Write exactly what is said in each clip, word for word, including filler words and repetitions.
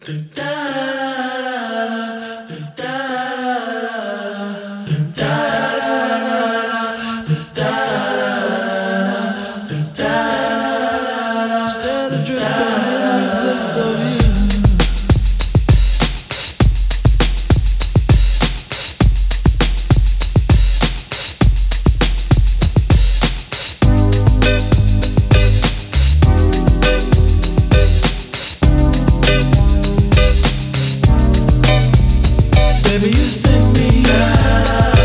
Set adrift on every bliss of you. Baby, you send me out.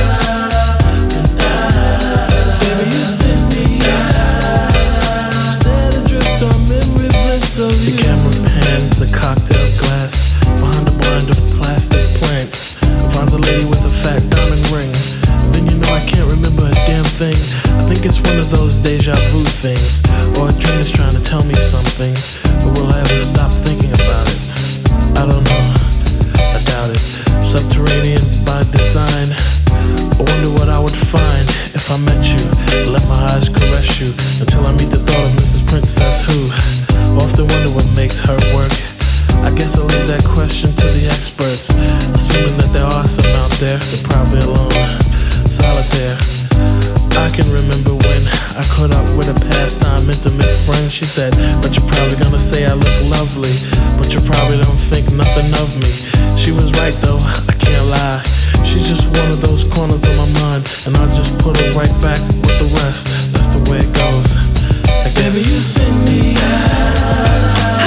Baby, you send me out. Set adrift on memory bliss of you. The camera pans a cocktail glass behind a blind of plastic plants. Finds a lady with a fat diamond ring. And then you know I can't remember a damn thing. I think it's one of those deja vu things, or a dream is trying to tell me something, but will I ever stop thinking about it? I don't know. I doubt it. Subterranean by design. I wonder what I would find if I met you. Let my eyes caress you until I meet the thought of Missus Princess who often wonder what makes her work. I guess I'll leave that question to the experts, assuming that there are some out there. They're probably alone, solitaire. I can remember when I caught up with a pastime intimate friend. She said, but you're probably gonna say I look lovely, but you probably don't think nothing of me. She was right though, I can't lie. She's just one of those corners of my mind, and I'll just put her right back with the rest. That's the way it goes, I guess. Baby, you send me out.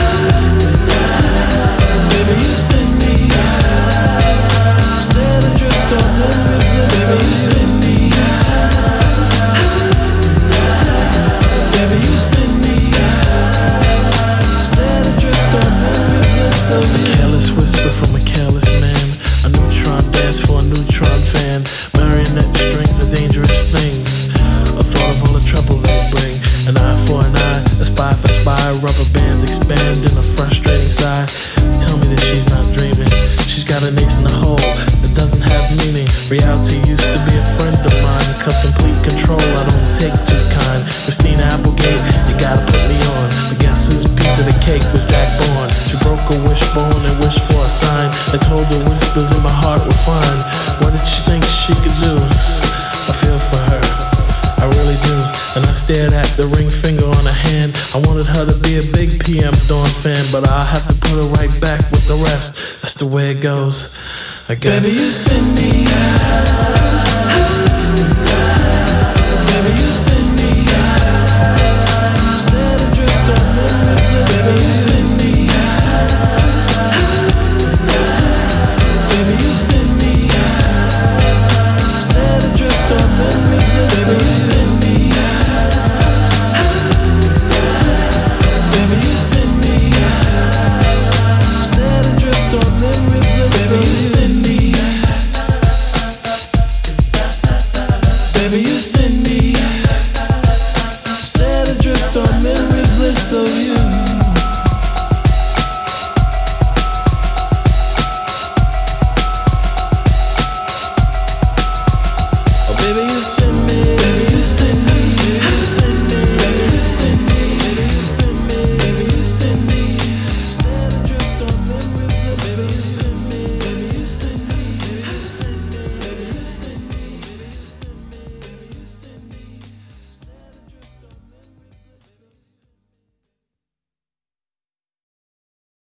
Baby, you send me out. Set adrift on memory bliss. Baby, you send me out. Baby, you send me out. Set adrift on memory bliss of A you. careless whisper from a careless man. A neutron dance for a neutron fan. Marionette strings are dangerous things. A thought of all the trouble they bring. An eye for an eye, a spy for spy. Rubber bands expand in a frustrating sigh. Tell me that she's not dreaming. She's got an ace in the hole that doesn't have meaning. Reality used to be a friend of mine, cause complete control I don't take too kind. Christina Applegate, you gotta put me on. But guess whose piece of the cake was Jack Bourne? She broke a wishbone and wished for a sign. I told her whispers in my heart were fine. What did she think she could do? I feel for her, I really do. And I stared at the ring finger on her hand. I wanted her to be a big P M Dawn fan, but I'll have to put her right back with the rest. That's the way it goes, I guess. Baby, you send me out.